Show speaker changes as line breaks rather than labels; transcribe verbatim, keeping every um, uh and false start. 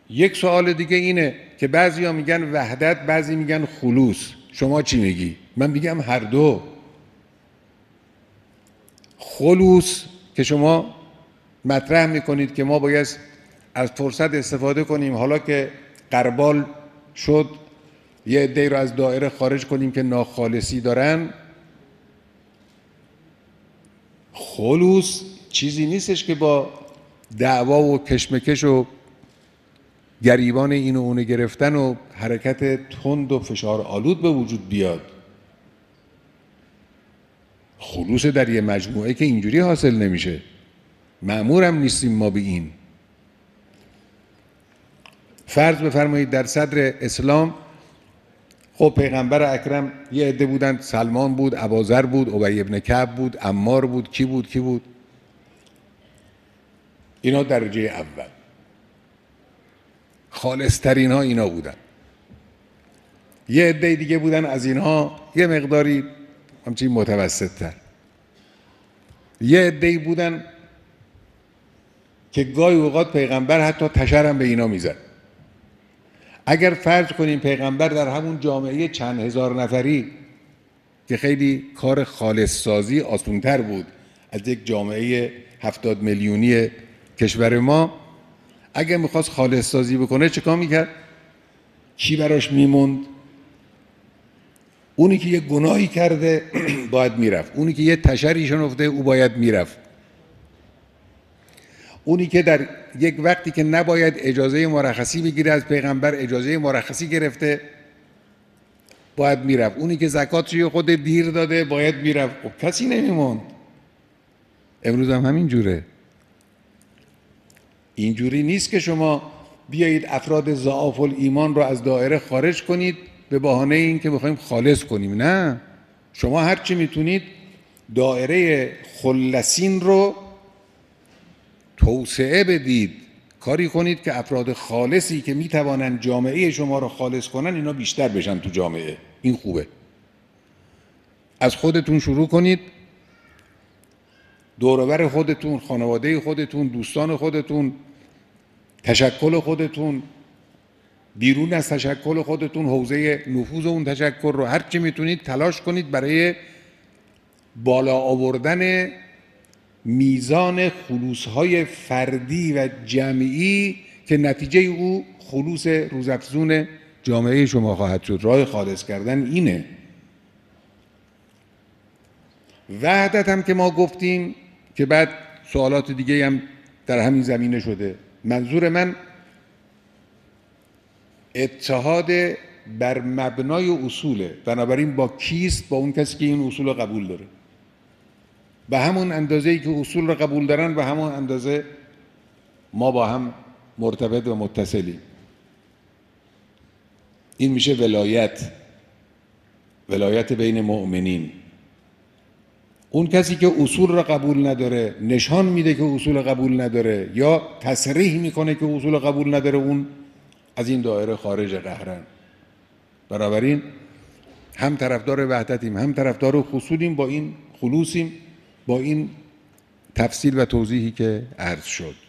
یک سوال دیگه اینه که بعضیا میگن وحدت، بعضی میگن خلوص. شما چی میگی؟ من میگم هر دو. خلوص که شما مطرح میکنید که ما باید از فرصت استفاده کنیم، حالا که غربال شد یه عده‌ای رو از دایره خارج کنیم که ناخالصی دارن. خلوص چیزی نیستش که با دعوا و کشمکش و گریبان این و اون گرفتن و حرکت تند و فشار آلود به وجود بیاد. خلوص در یه مجموعه که اینجوری حاصل نمیشه. مأمورم نیستیم ما به این. فرض بفرمایید در صدر اسلام خب پیغمبر اکرم یه عده بودن، سلمان بود، ابوذر بود، ابی ابن کعب بود، عمار بود، کی بود کی بود اینا درجه اول، خالص‌ترین ها اینا بودن. یه عده دیگه بودن از اینها یه مقداری همچین متوسط تر. یه عده بودن که گاهی اوقات پیغمبر حتی تشرم به اینا میزد. اگر فرض کنیم پیغمبر در همون جامعه چند هزار نفری که خیلی کار خالص سازی آسان‌تر بود از یک جامعه هفتاد میلیونی کشور ما، اگر میخواست خالص سازی بکنه چه کار میکرد؟ کی براش میموند؟ اونی که یه گناهی کرده باید میرفت، اونی که یه تشری شنفته او باید میرفت، اونی که در یک وقتی که نباید اجازه مرخصی بگیره از پیغمبر اجازه مرخصی گرفته باید میرفت، اونی که زکاتش خود دیر داده باید میرفت. خب کسی نمیموند. امروز هم همین جوره. اینجوری نیست که شما بیایید افراد ضعاف الایمان رو از دایره خارج کنید به بهانه این که بخوایم خالص کنیم. نه، شما هر چی میتونید دایره خلصین رو توسعه بدید، کاری کنید که افراد خالصی که میتوانند جامعه شما رو خالص کنن اینا بیشتر بشن تو جامعه. این خوبه. از خودتون شروع کنید، دور و بر خودتون، خانواده خودتون، دوستان خودتون، تشکل خودتون، بیرون از تشکل خودتون، حوزه نفوذ اون تشکل رو هر چی میتونید تلاش کنید برای بالا آوردن میزان خلوص‌های فردی و جمعی که نتیجه او خلوص روزافزون جامعه شما خواهد شد. راه خالص کردن اینه. وحدت هم که ما گفتیم که بعد سوالات دیگه هم در همین زمینه شده. منظور من اتحاد بر مبنای اصوله. بنابراین با کیست؟ با اون کسی که این اصول رو قبول داره. به همون اندازه‌ای که اصول رو قبول دارن به همون اندازه ما با هم مرتبط و متصلیم. این میشه ولایت، ولایت بین مؤمنین. اون کسی که اصول را قبول نداره، نشان میده که اصول قبول نداره یا تصریح میکنه که اصول قبول نداره، اون از این دایره خارج قهرن. بنابراین هم طرفدار وحدتیم هم طرفدار خصوصیم، با این خلوصیم، با این تفصیل و توضیحی که عرض شد.